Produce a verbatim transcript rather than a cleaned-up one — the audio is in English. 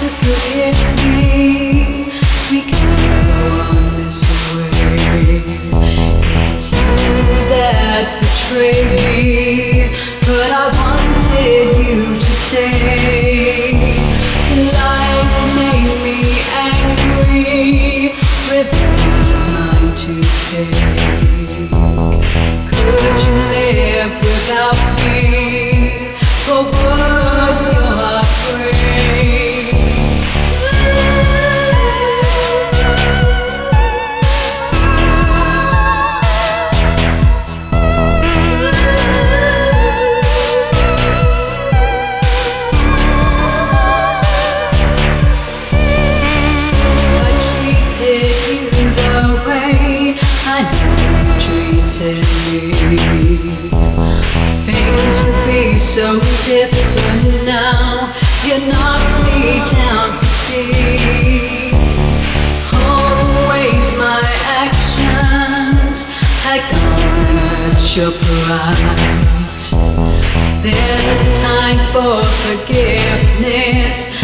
forgive me. We can't go on this way. It's you that betrayed me, but I wanted you to stay. Lies made me angry. Revenge is mine to take. Could you live without me? For would your heart break? I treated you the way I never treated me. Things would be so different now. You knocked me down to see. Always my actions had garnered your pride. There's no time for forgiveness.